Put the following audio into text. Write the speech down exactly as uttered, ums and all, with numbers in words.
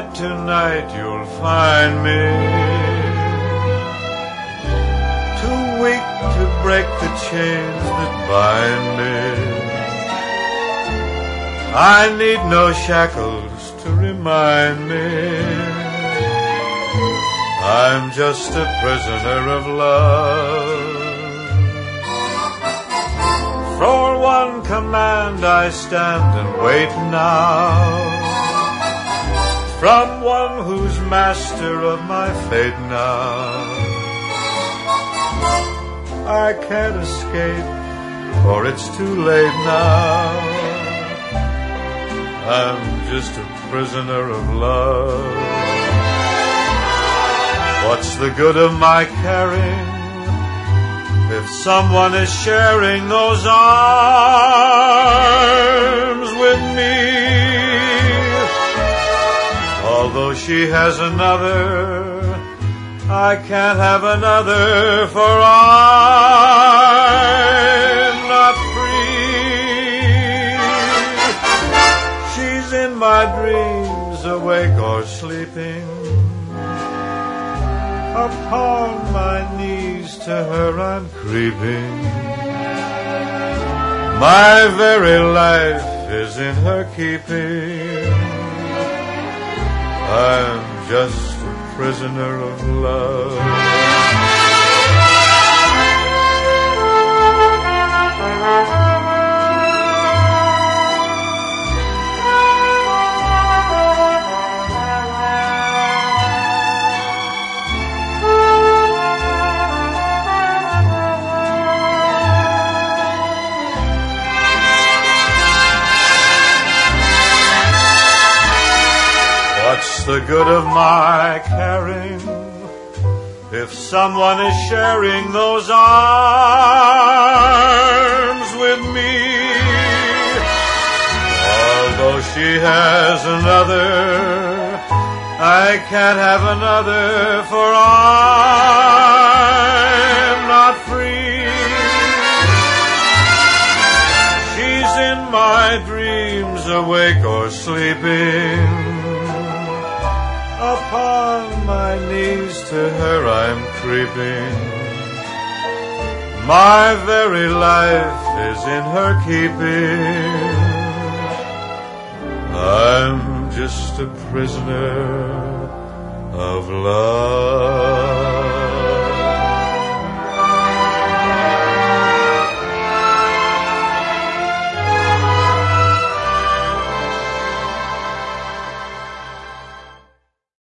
bed tonight you'll find me too weak to break the chains that bind me. I need no shackles to remind me I'm just a prisoner of love. For one command I stand and wait now, from one who's master of my fate now. I can't escape, for it's too late now. I'm just a prisoner of love. What's the good of my caring if someone is sharing those arms with me? Although she has another, I can't have another, for I'm not free. She's in my dreams, awake or sleeping. Upon my knees to her I'm creeping. My very life is in her keeping. I'm just a prisoner of love. What's the good of my caring if someone is sharing those arms with me? Although she has another, I can't have another, for I'm not free. She's in my dreams, awake or sleeping. Upon my knees to her I'm creeping. My very life is in her keeping. I'm just a prisoner of love.